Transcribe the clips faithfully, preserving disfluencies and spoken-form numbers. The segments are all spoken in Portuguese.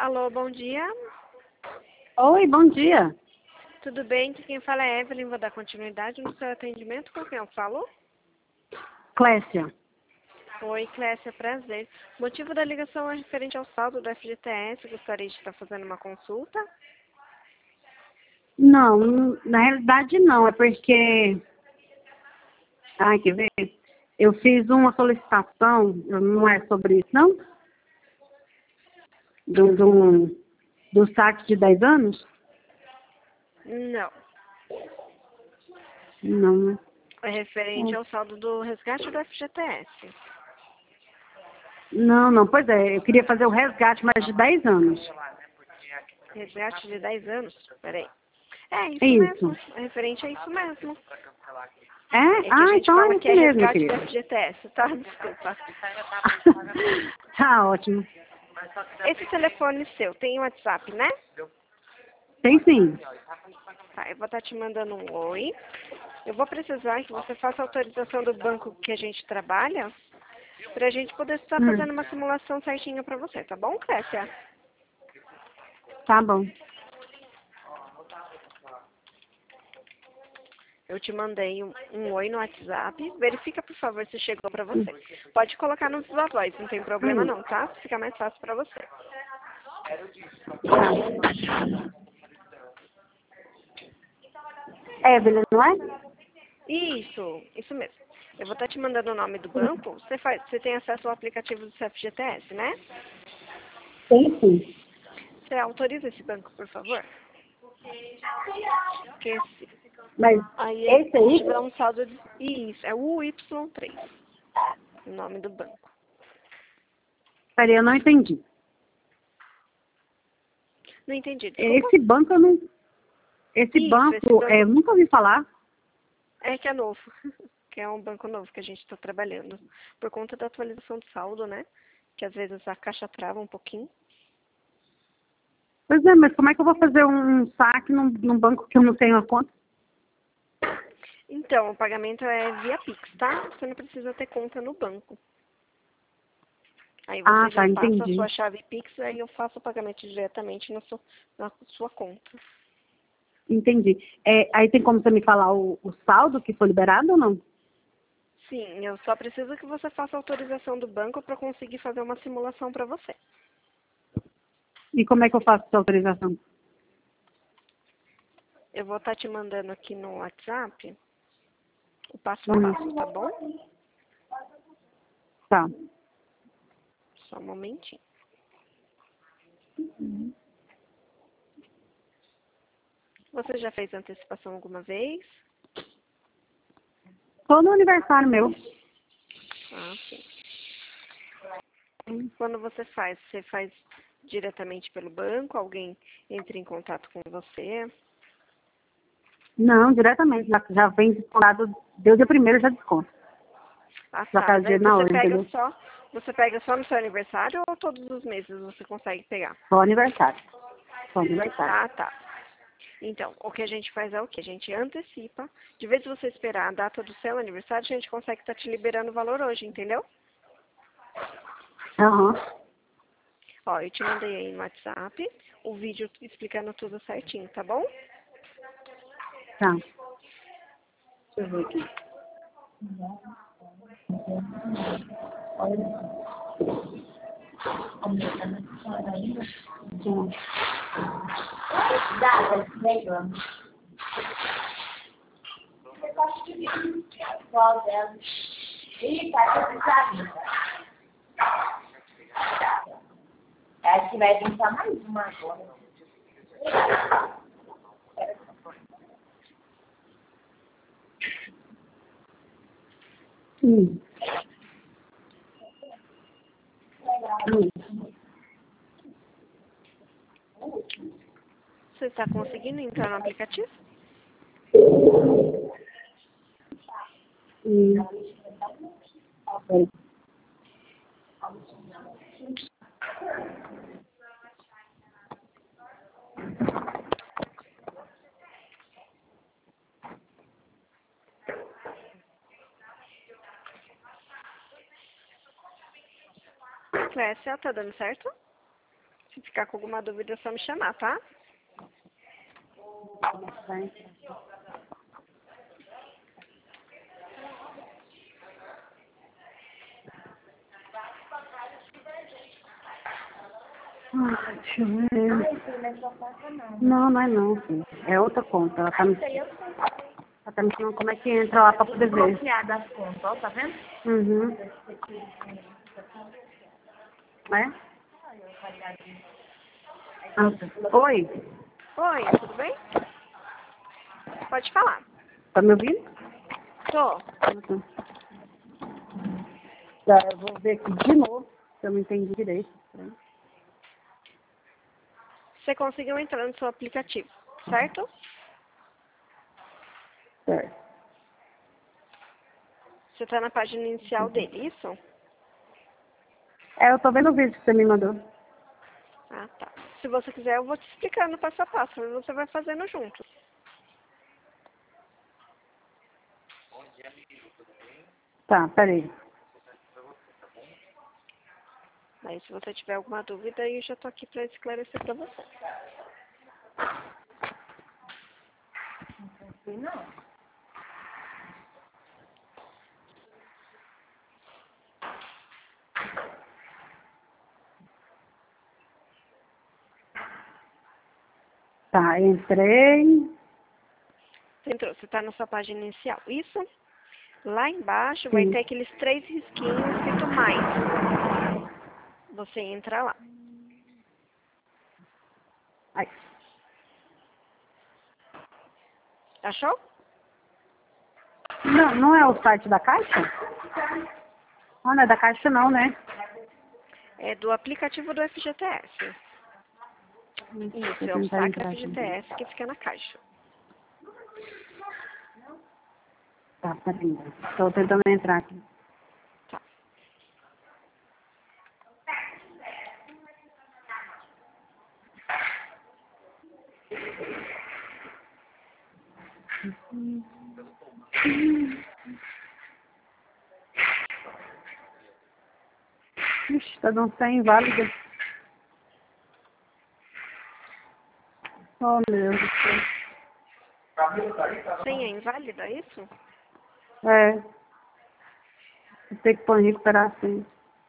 Alô, bom dia. Oi, bom dia. Tudo bem? Aqui quem fala é Evelyn. Vou dar continuidade no seu atendimento. Com quem eu falo? Clécia. Oi, Clécia, prazer. O motivo da ligação é referente ao saldo do F G T S. Gostaria de estar fazendo uma consulta. Não, n- na realidade não, é porque... Ai, quer ver? Eu fiz uma solicitação, não é sobre isso, não? Do, do, do saque de dez anos? Não. Não, né? É referente ao saldo do resgate do F G T S. Não, não, pois é, eu queria fazer o resgate, mas de dez anos. Resgate de dez anos? Peraí. É É isso isso. mesmo. É referente a isso mesmo. É? É que a Ah, gente então é fala que isso é mesmo, resgate do querida. F G T S, tá? Desculpa. Tá ótimo. Esse telefone seu tem WhatsApp, né? Tem sim. Tá, eu vou estar te mandando um oi. Eu vou precisar que você faça a autorização do banco que a gente trabalha para a gente poder estar Hum, fazendo uma simulação certinha para você, tá bom, Clécia? tá bom. Eu te mandei um, um oi no WhatsApp. Verifica, por favor, se chegou para você. Pode colocar no viva voz, não tem problema Hum, não, tá? Fica mais fácil para você. Evelyn, não é? Isso, isso mesmo. Eu vou estar te mandando o nome do banco. Você, faz, você tem acesso ao aplicativo do C F G T S, né? Tem sim. Você autoriza esse banco, por favor? Porque esse, Mas aí ele esse aí, tiver um saldo de... Isso, é o Y três, o nome do banco. peraí, eu não entendi. Não entendi, desculpa. Esse banco eu não. Esse Isso, esse banco, é, banco eu nunca ouvi falar. é que é novo, que é um banco novo que a gente está trabalhando. Por conta da atualização do saldo, né? Que às vezes a caixa trava um pouquinho. Pois é, mas como é que eu vou fazer um saque num, num banco que eu não tenho a conta? Então, o pagamento é via Pix, tá? Você não precisa ter conta no banco. Aí Ah, você já tá, passa a entendi. sua chave Pix, aí eu faço o pagamento diretamente na sua, na sua conta. Entendi. É, aí tem como você me falar o, o saldo que foi liberado ou não? Sim, eu só preciso que você faça a autorização do banco para conseguir fazer uma simulação para você. E como é que eu faço essa autorização? Eu vou estar te mandando aqui no WhatsApp o passo a Hum, passo, tá bom? tá. Só um momentinho. Você já fez antecipação alguma vez? Só no aniversário meu. Ah, sim. Quando você faz, você faz diretamente pelo banco? Alguém entra em contato com você? Não, diretamente. Já, já vem descontado. Deu dia primeiro, já desconto. Ah, Já tá. faz Daí dinheiro na você hora, pega entendeu? só, você pega só no seu aniversário ou todos os meses você consegue pegar? Só aniversário. Só aniversário. Ah, tá. Então, o que a gente faz é o que? A gente antecipa. De vez em você esperar a data do seu aniversário, a gente consegue estar te liberando o valor hoje, entendeu? Aham. Ó, eu te mandei aí no WhatsApp o vídeo explicando tudo certinho, tá bom? Tá. Deixa eu ver aqui. Acho que vai pensar mais uma agora. Hum. Hum. Você está conseguindo entrar no aplicativo? Hum. Peraí. Clécia, tá dando certo? Se ficar com alguma dúvida, é só me chamar, tá? Vai. Ah, deixa eu ver. Ai, filho, não é sua conta, não. Não, não é não, filho. É outra conta. Ela tá me, Isso aí eu sei. ela tá me ensinando como é que entra lá pra poder ver. Bloqueada as contas, ó, tá vendo? Uhum. É? Ah, oi, Oi, tudo bem? Pode falar. tá me ouvindo? Tô. Uhum. Tá, eu vou ver aqui de novo, se eu não entendi direito. Você conseguiu entrar no seu aplicativo, certo? Certo. Você tá na página inicial dele, isso? É, eu tô vendo o vídeo que você me mandou. Ah, tá. Se você quiser, eu vou te explicar no passo a passo, e você vai fazendo junto. Tá, peraí. Aí, se você tiver alguma dúvida, eu já tô aqui para esclarecer para você. Não sei, não. Tá, entrei. Você entrou, você tá na sua página inicial, isso? Lá embaixo vai Sim. ter aqueles três risquinhos escrito mais. Você entra lá. Ai. Achou? Não, não é o site da Caixa? Ah, não é da Caixa não, né? É do aplicativo do F G T S. Deixa Isso, eu é o tentar saque entrar F G T aqui. S que fica na caixa. Tá, peraí. Tô tentando entrar aqui. Tá. Ixi, tá dando sem inválida. Oh, meu Deus do céu. Senha inválida, é isso? É. Vou ter que pôr em recuperação.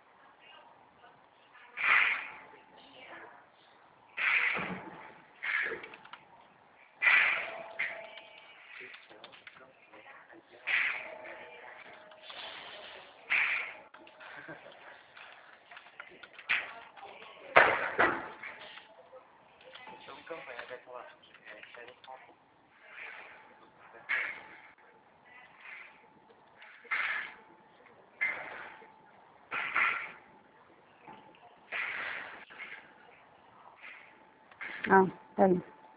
Ah, peraí.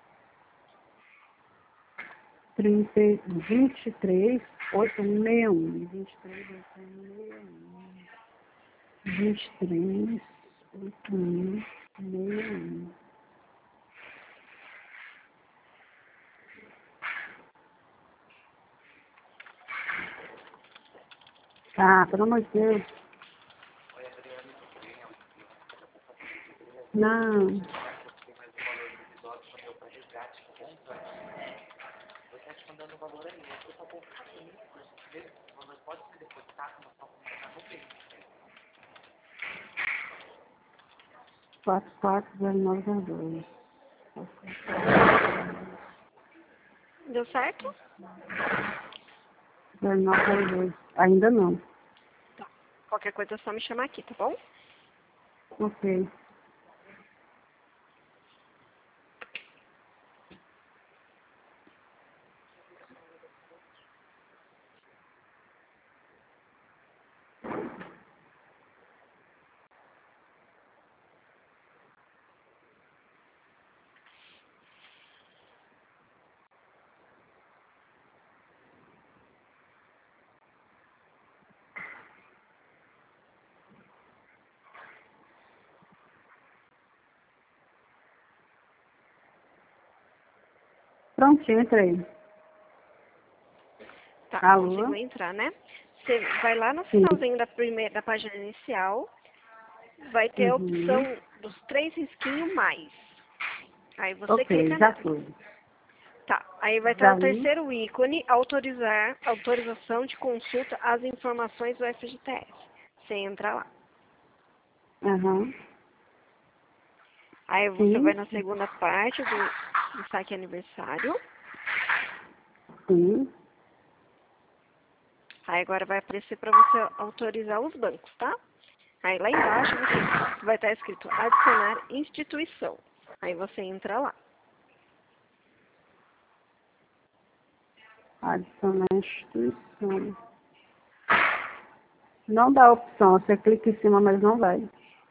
trinta, vinte e três, oito, sessenta e um. vinte e três, oito, sessenta e um. vinte e três, oito, sessenta e um. Ah, pelo amor de Deus. Não. quatro, quatro, zero, nove, zero, dois. Deu certo? zero, nove, zero, dois. Ainda não. Qualquer coisa é só me chamar aqui, tá bom? Ok. Prontinho, entrei. Tá, Alô? conseguiu entrar, né? Você vai lá no Sim. finalzinho da primeira da página inicial, vai ter a Uhum. opção dos três risquinhos mais. Aí você Ok, clica já nela. fui. Tá, aí vai estar Já o vi. terceiro ícone, autorizar, autorização de consulta às informações do F G T S. Você entra lá. Aham. Aí você Sim. vai na segunda parte do, do saque aniversário. Sim. Aí agora vai aparecer para você autorizar os bancos, tá? Aí lá embaixo você vai estar escrito adicionar instituição. Aí você entra lá. Adicionar instituição. Não dá opção. Você clica em cima, mas não vai.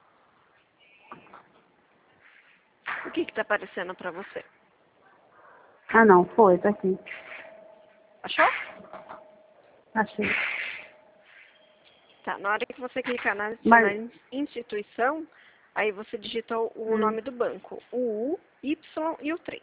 O que está aparecendo para você? Ah, não. Foi. Tá aqui. Achou? Achei. Tá, na hora que você clicar na adicionar Mas... instituição, aí você digita o, o Hum. nome do banco. O U, Y e o três.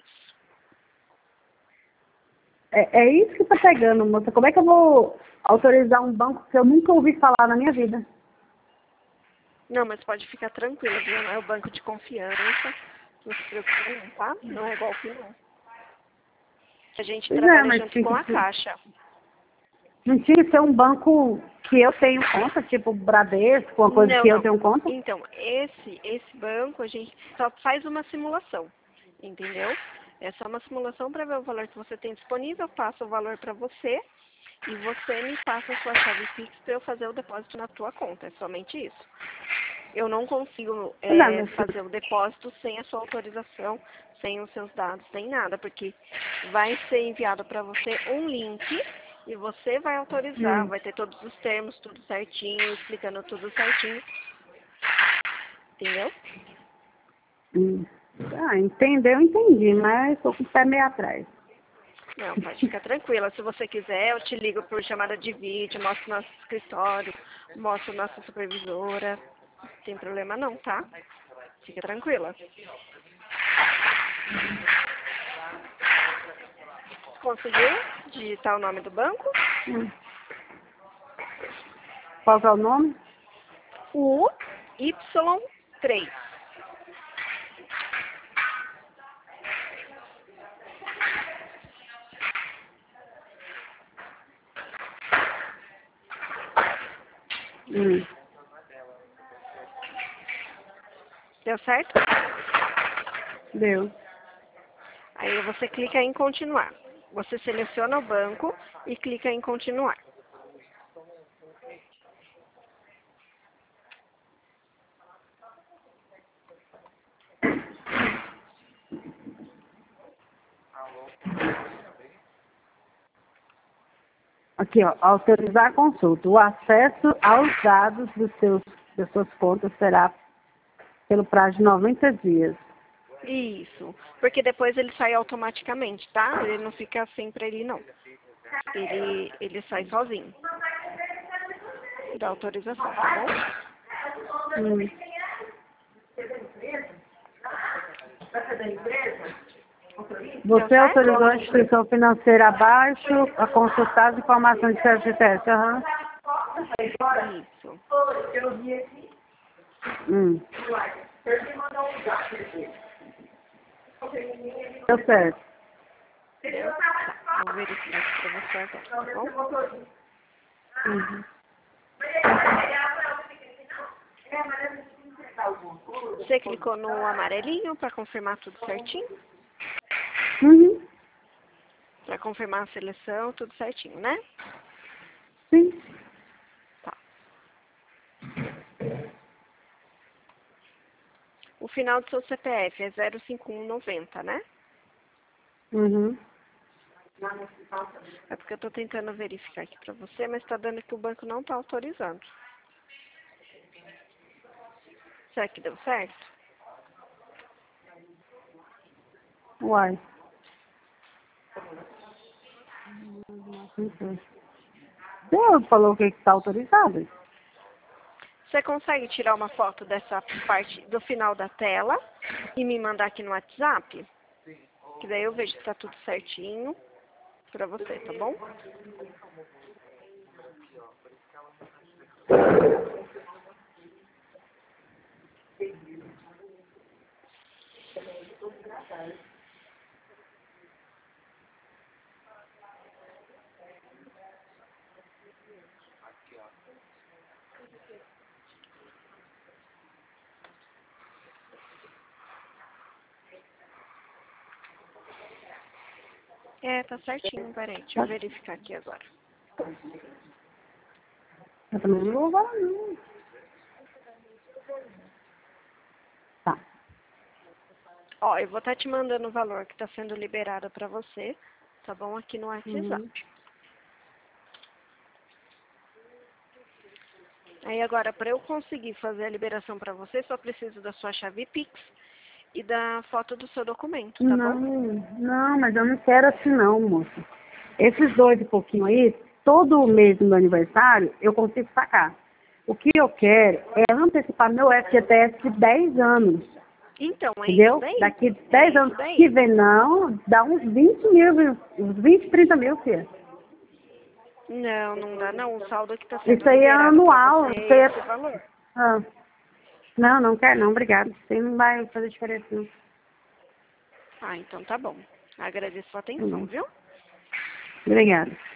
É, é isso que tá pegando, moça. Como é que eu vou autorizar um banco que eu nunca ouvi falar na minha vida? Não, mas pode ficar tranquila, viu? Não é o banco de confiança. Não se preocupe não, tá? Não é golpe não. A gente Pois é, trabalha mas junto tinha com que a ser, Caixa. não tinha que ser um banco que eu tenho conta, tipo Bradesco, uma coisa Não, que eu não. tenho conta? Então, esse, esse banco a gente só faz uma simulação, entendeu? É só uma simulação para ver o valor que você tem disponível, passa o valor para você e você me passa a sua chave Pix para eu fazer o depósito na tua conta. É somente isso. Eu não consigo Pois é, é, meu filho. fazer o depósito sem a sua autorização, sem os seus dados, sem nada, porque vai ser enviado para você um link e você vai autorizar, Hum, vai ter todos os termos, tudo certinho, explicando tudo certinho, entendeu? hum. Ah, entendeu, entendi, mas tô com o pé meio atrás. Não, pode ficar tranquila. Se você quiser, eu te ligo por chamada de vídeo, mostro nosso escritório, mostro nossa supervisora. Não tem problema não, tá? Fica tranquila. Conseguiu digitar o nome do banco? Hum. Qual que é o nome? U Y três. Hum. Deu certo? Deu. Aí você clica em continuar. Você seleciona o banco e clica em continuar. Aqui, ó, autorizar a consulta. O acesso aos dados dos seus, das suas contas será pelo prazo de noventa dias. Isso. Porque depois ele sai automaticamente, tá? Ele não fica sempre ali, não. Ele, ele sai sozinho. Da autorização, tá bom? Hum. Deu Você certo? autorizou a instituição financeira abaixo a consultar as informações de F G T S. Aham. Isso. Hum. Deu certo. Deu? Tá. Vou verificar aqui pra você agora, tá bom? Uhum. Você clicou no amarelinho para confirmar tudo certinho? Uhum. Para confirmar a seleção, tudo certinho, né? Sim. Tá. O final do seu C P F é zero cinco um noventa, né? Uhum. É porque eu tô tentando verificar aqui pra você, mas tá dando que o banco não tá autorizando. Será que deu certo? Uai. Deus falou que está autorizado. Você consegue tirar uma foto dessa parte do final da tela e me mandar aqui no WhatsApp? Que daí eu vejo se tá tudo certinho pra você, tá bom? É, tá certinho, peraí. Deixa eu verificar aqui agora. Eu também não vou falar, não. Tá. Ó, eu vou estar te mandando o valor que está sendo liberado para você, tá bom? Aqui no WhatsApp. Uhum. Aí agora, para eu conseguir fazer a liberação para você, só preciso da sua chave Pix e da foto do seu documento, tá Não, bom? não, mas eu não quero assim não, moça. Esses dois e pouquinho aí, todo mês do meu aniversário, eu consigo sacar. O que eu quero é antecipar meu F G T S de dez anos. Então, é isso Entendeu? daí. Daqui É dez isso anos daí. que vem, não, dá uns vinte mil, viu? Uns vinte, trinta mil, filha. Não, não dá não. O saldo que está sendo Isso aí é liberado para anual. você Isso é aí é... esse valor. Ah, não, não quero não, obrigado. Isso aí não vai fazer diferença, não. Ah, então tá bom. Agradeço a sua Tá atenção, bom. viu? Obrigada.